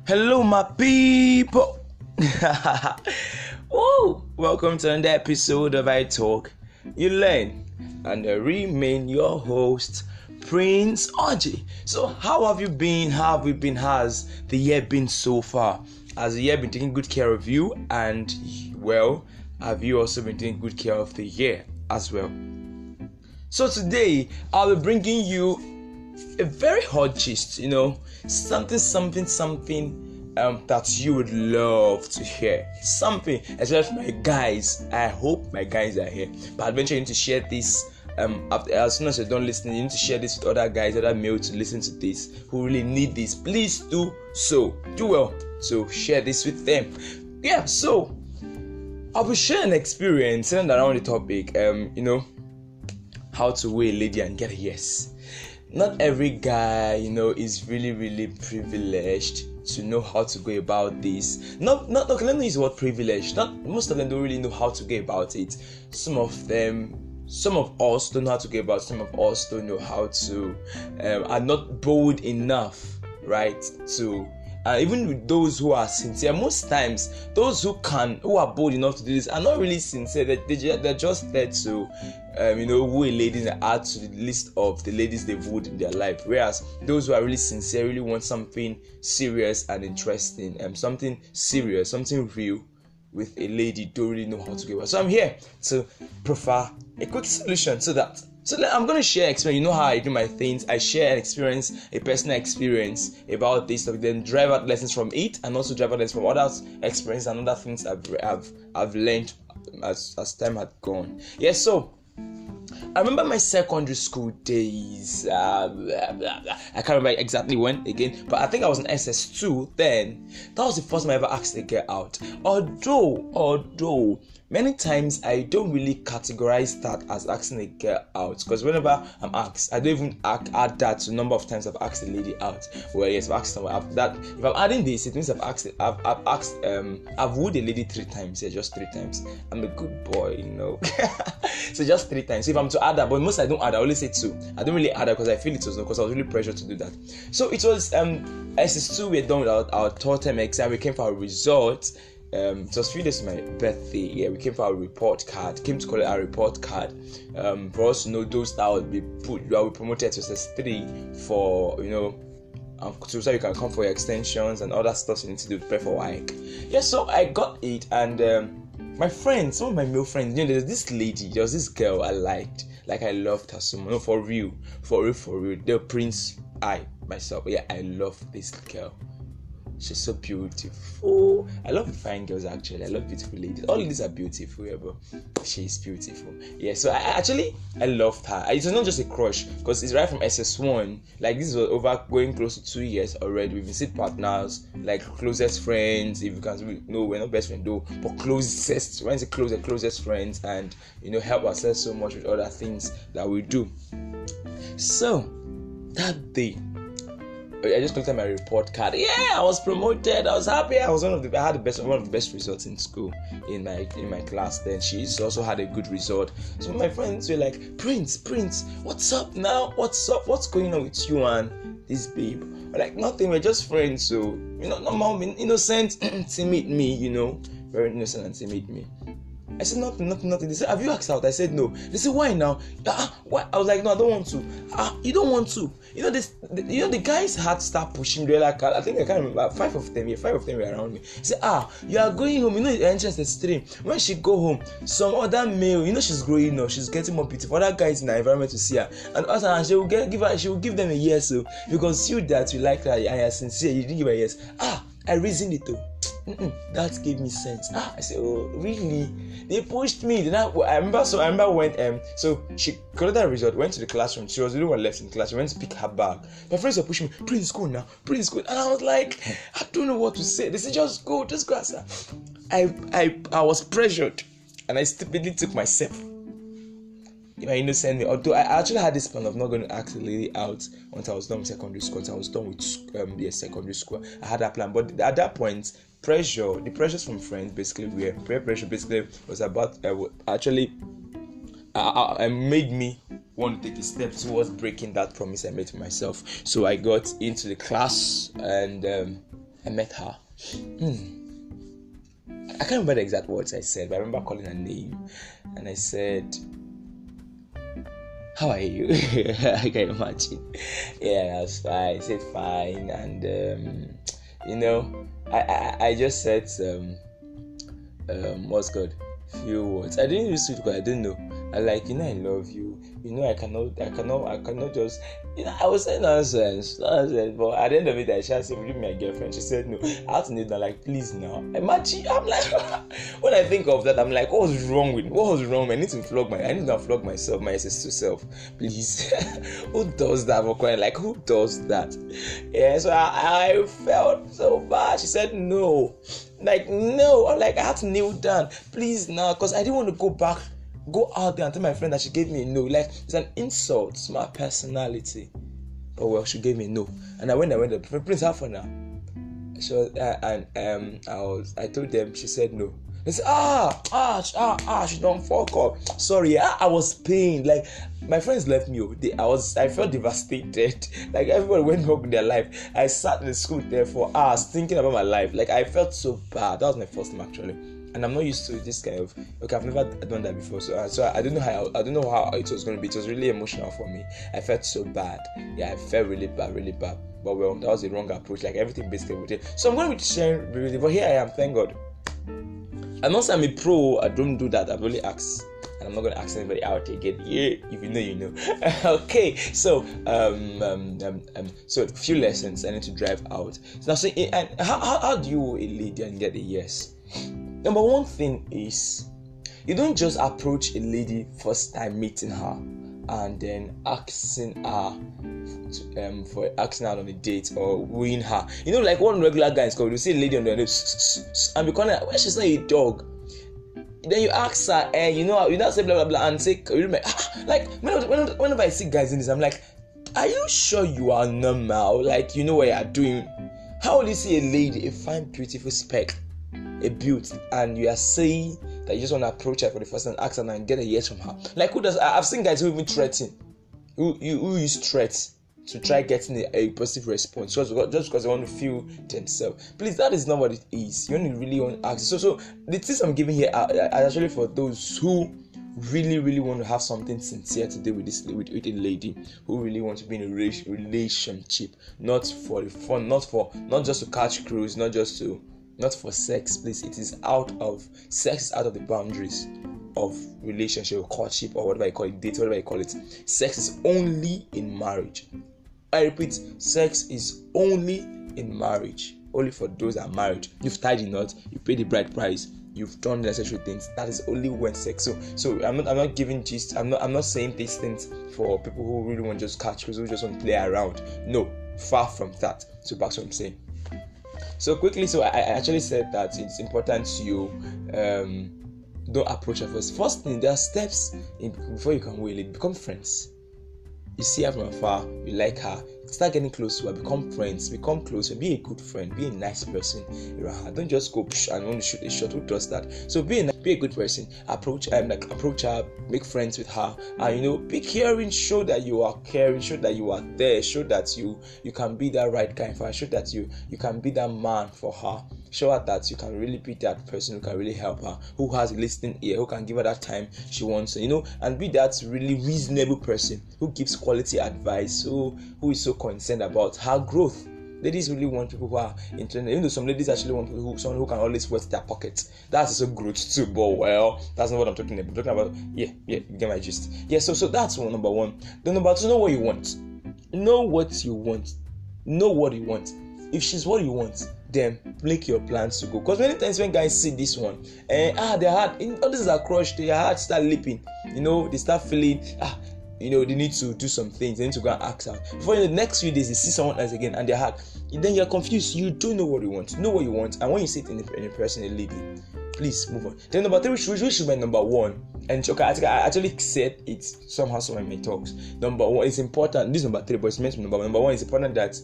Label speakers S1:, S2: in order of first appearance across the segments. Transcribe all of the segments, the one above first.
S1: Hello, my people. Woo! Welcome to another episode of I Talk, You Learn, and I remain your host, Prince Oji. So, how have you been? How have we been? Has the year been so far? Has the year been taking good care of you? And, well, have you also been taking good care of the year as well? So, today, I'll be bringing you a very hot gist, something that you would love to hear. Something, especially for my guys. I hope my guys are here. But eventually, you need to share this. As soon as you're done listening, you need to share this with other guys, other males to listen to this who really need this. Please do so. Do well. So share this with them. Yeah. So I'll be sharing an experience centered around the topic. How to woo a lady and get a yes. Not every guy, is really privileged to know how to go about this. Not okay, let me use the word privileged. Most of them don't really know how to go about it. Some of us don't know how to go about it. Some of us don't know how to, are not bold enough, right? To even with those who are sincere, most times those who are bold enough to do this are not really sincere. They're just there to woo a lady and add to the list of the ladies they've wooed in their life. Whereas those who are really sincere, really want something serious and interesting, something serious, something real with a lady, don't really know how to go about. So I'm here to provide a quick solution to that. So I'm going to share experience. You know how I do my things. I share an experience, a personal experience about this topic, then drive out lessons from it, and also drive out lessons from others' experience and other things I've learned as time had gone. Yes, so I remember my secondary school days. I can't remember exactly when again, but I think I was in SS2 then. That was the first time I ever asked a girl out. Although many times I don't really categorize that as asking a girl out, because whenever I'm asked, I don't even add that to the number of times I've asked a lady out. Well, yes, I've asked someone. If I'm adding this, it means I've wooed a lady 3 times. Yeah, just 3 times. I'm a good boy, So just 3 times. So if I'm to add that, but most I don't add. I only say 2. I don't really add that because I feel it was because I was really pressured to do that. So it was SS2. We're done with our third term exam. We came for our results. It was 3 days to my birthday. Yeah, we came for our report card. Came to collect our report card. For us to know those that would be promoted to SS3 for so you can come for your extensions and other stuff you need to do to prepare for WAEC. Yeah, so I got it, and my friends, some of my male friends, there's this lady, there was this girl I liked, like I loved her so much. No, for real. The Prince, I love this girl. She's so beautiful. I love fine girls actually. I love beautiful ladies. All ladies are beautiful, yeah, but she's beautiful. Yeah, so I loved her. It was not just a crush, because it's right from SS1. Like, this was over going close to 2 years already. We've been sit partners, like closest friends. If you can, no, we're not best friends though, but closest. When I say closest friends, and help ourselves so much with other things that we do. So that day, I just looked at my report card. Yeah, I was promoted. I was happy. I had one of the best results in school in my class. Then she also had a good result. So my friends were like, Prince, what's up now? What's up? What's going on with you and this babe? We're like, nothing. We're just friends. So normal, innocent to meet me. Very innocent and to meet me. I said nothing. They said, have you asked out? I said no. They said, why now? Why? I was like, no, I don't want to. You don't want to. The guys had to start pushing. They're like, I think I can't remember. 5 of them were around me. They said, you are going home. You're interested stream. When she go home, some other male, she's growing up. She's getting more beautiful. Other guys in the environment to see her, and she will give them a yes. So because you that you like her, and you're sincere, you didn't give her a yes. I reasoned it though. That gave me sense. I said, oh, really? They pushed me. Then I remember when so she collected the result, went to the classroom. She was the only one left in the class. She went to pick her bag. My friends were pushing me, Prince, go now, Prince, go. And I was like, I don't know what to say. They said, just go. I was pressured, and I stupidly took myself. My innocent me. Although I actually had this plan of not going to ask the lady out once I was done with secondary school. Once I was done with secondary school, I had that plan. But at that point, the pressures from friends basically peer pressure basically was about made me want to take a step towards breaking that promise I made to myself. So I got into the class, and I met her. I can't remember the exact words I said, but I remember calling her name, and I said, "How are you?" I can imagine. Yeah, I was fine. I said fine, and I just said some what's good few words. I didn't use it because I didn't know. I like, I love you. I cannot just, I was saying nonsense. But at the end of it, I said, "Will you be my girlfriend?" She said no. I had to kneel down, like, please now. Imagine, I'm like, when I think of that, I'm like, what was wrong? I need to flog myself, my sister self, please. Who does that? Like, who does that? Yeah, so I felt so bad. She said no. Like, no. I'm like, I had to kneel down, please now, because I didn't want to go out there and tell my friend that she gave me a no. Like, it's an insult to my personality. But well, she gave me a no. And I went there, Prince, how for now? So I told them, she said no. They said, she don't fuck up. Sorry, I was pained. Like, my friends left me. I felt devastated. Like, everybody went home with their life. I sat in the school there for hours thinking about my life. Like, I felt so bad. That was my first time, actually. And I'm not used to this kind of, I've never done that before, so I don't know how it was going to be. It was really emotional for me. I felt so bad. Yeah, I felt really bad. But well, that was the wrong approach. Like, everything basically with it. So I'm going to be sharing really, but here I am. Thank God. I'm not saying I'm a pro. I don't do that. I've only asked, and I'm not going to ask anybody out again. Yeah, if you know, you know. Okay, so so a few lessons I need to drive out. Now, so and how do you a lady and get a yes? Number one thing is, you don't just approach a lady first time meeting her and then asking her for asking her on a date or wooing her. Like one regular guy is called, you see a lady on the end and be calling her, well, she's not a dog. Then you ask her, you don't say blah blah blah and say, like whenever I see guys in this, I'm like, are you sure you are normal? Like, you know what you are doing? How will you see a lady, a fine, beautiful spec, a beauty, and you are saying that you just want to approach her for the first time and ask her and get a yes from her? Like, who does? I've seen guys who even threaten, who use threats to try getting a positive response just because they want to feel themselves. Please, that is not what it is. You only really want to ask. So the tips I'm giving here are actually for those who really, really want to have something sincere to do with a lady, who really want to be in a relationship, not for the fun, not just to catch cruise, not for sex. Please, it is sex is out of the boundaries of relationship or courtship or whatever you call it, date, whatever you call it. Sex is only in marriage. I repeat, sex is only in marriage. Only for those that are married. You've tied the knot, you pay the bride price, you've done the necessary things. That is only when sex. So I'm not giving gist. I'm not saying these things for people who really want to just catch cruise, who just want to play around. No, far from that. So back to what I'm saying. So quickly, I actually said that it's important you don't approach her first. First thing, there are steps before you can win it. Become friends. You see her from afar, you like her, start getting close to her, become friends, become closer, be a good friend, be a nice person around her. Don't just go and want to shoot a shot. Who does that? So be a good person. Approach her, make friends with her, and be caring. Show that you are caring. Show that you are there. Show that you can be that right guy for her. Show that you can be that man for her. Show her that you can really be that person who can really help her, who has a listening ear, who can give her that time she wants, and be that really reasonable person who gives quality advice, who is so concerned about her growth. Ladies really want people who are interested. Even though some ladies actually want someone who can always wet their pockets. That's also growth too, but well, that's not what I'm talking about. I'm talking about, you get my gist. Yeah, so that's number one. Then number two, know what you want. Know what you want. Know what you want. If she's what you want, then make your plans to go. Because many times when guys see this one, their heart, all this is a crush, their heart start leaping. They start feeling, they need to do some things. They need to go and ask out. Before in the next few days, they see someone else again, and their heart. Then you're confused. You don't know what you want. Know what you want, and when you see it in a person, a lady, please move on. Then number three, which should be number one. And okay, I actually said it somehow in my talks. Number one, it's important. This is number three, but it's meant to be number one. Number one, it's important that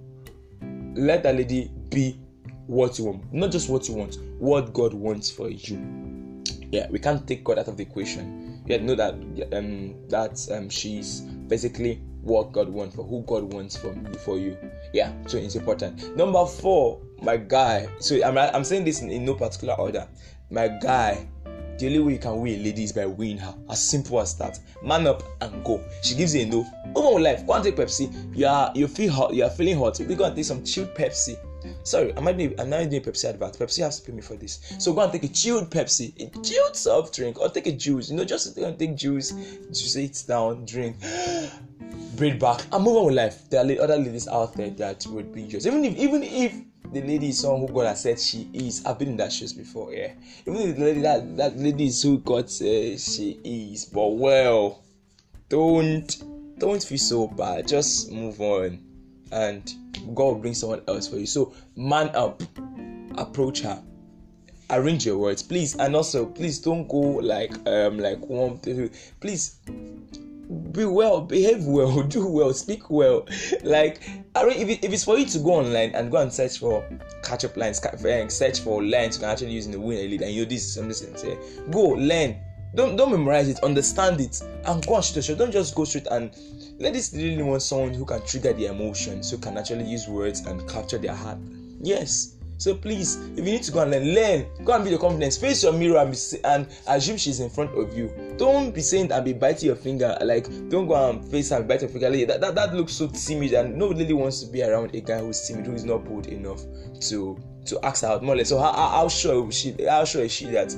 S1: let that lady be what you want, not just what you want, what God wants for you. Yeah, we can't take God out of the equation. You know that she's basically what God wants, for who God wants for you. Yeah, so it's important. Number 4, my guy. So I'm saying this in no particular order. My guy, the only way you can win a lady is by winning her. As simple as that. Man up and go. She gives you a no. Over life, go and take Pepsi. You feel hot. You are feeling hot. We go and take some chilled Pepsi. Sorry, I'm not doing Pepsi advert. Pepsi has to pay me for this. So go and take a chilled Pepsi, a chilled soft drink, or take a juice. Just go and take juice, sit down, drink, breathe back, and move on with life. There are other ladies out there that would be yours. Even if the lady is someone who God has said she is. I've been in that shoes before, yeah. Even if the lady that lady is who God says she is, but well, don't feel so bad. Just move on, and God will bring someone else for you. So man up, approach her, arrange your words, please, and also please don't go like one. Please be well, behave well, do well, speak well. Like, if it's for you to go online and go and search for catch-up lines, search for lines you can actually use in the win a lead, and this is something say, go learn. Don't memorize it, understand it, and go and shoot a shot. Don't just go straight. And ladies really want someone who can trigger their emotions, who can actually use words and capture their heart. Yes. So please, if you need to go and learn, go and build your confidence. Face your mirror and assume she's in front of you. Don't be saying and be biting your finger. Like, don't go and face her and bite your finger. Like, that looks so timid, and no lady wants to be around a guy who's timid, who is not bold enough to ask her out more or less. So how sure is she that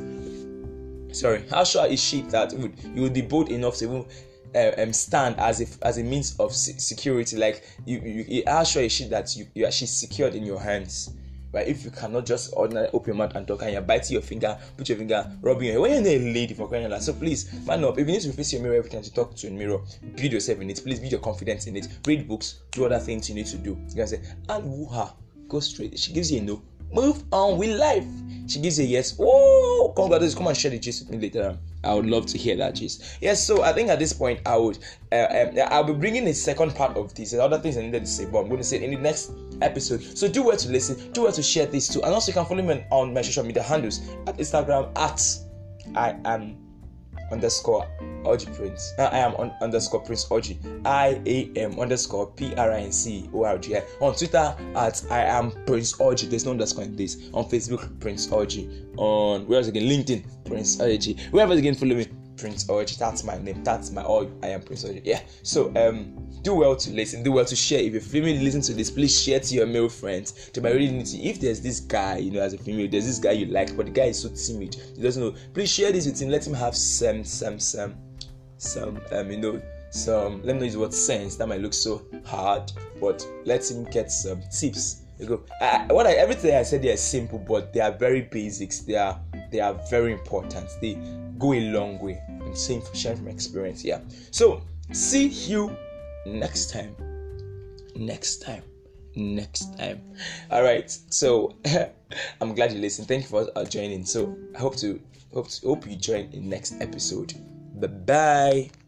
S1: you would be bold enough to even stand as a means of security? Like, how sure is she that she's secured in your hands? Right? If you cannot just ordinarily open your mouth and talk, and you're biting your finger, put your finger, rubbing your hair, when you're not a lady for crying out loud. So please, man up. If you need to face your mirror every time you talk to a mirror, build yourself in it. Please build your confidence in it. Read books, do other things you need to do. You can say, and woo her. Go straight. She gives you a no. Move on with life. She gives you a yes. Oh, congratulations. Come and share the gist with me later on. I would love to hear that gist. Yes, so I think at this point I'll be bringing a second part of this and other things I needed to say, but I'm going to say it in the next episode. So do well to listen, do well to share this too, and also you can follow me on my social media handles at Instagram at _OGPrince. I am _Prince OG. IAM_PRINCEORGI. On Twitter at I am Prince OG. There's no underscore in this. On Facebook, Prince OG. On where else again? LinkedIn, Prince OG. Wherever again, follow me, Prince OG. That's my name. That's my all. I am Prince OG. Yeah. So do well to listen. Do well to share. If you're female, listen to this. Please share to your male friends. To my reality, if there's this guy, as a female, there's this guy you like, but the guy is so timid, he doesn't know. Please share this with him. Let him have some let me know his word sense. That might look so hard, but let him get some tips. Everything I said there is simple, but they are very basics. They are very important. They go a long way. I'm saying for sharing from experience. Yeah. So see you next time. All right. So I'm glad you listened. Thank you for joining. So I hope you join in the next episode. Bye bye.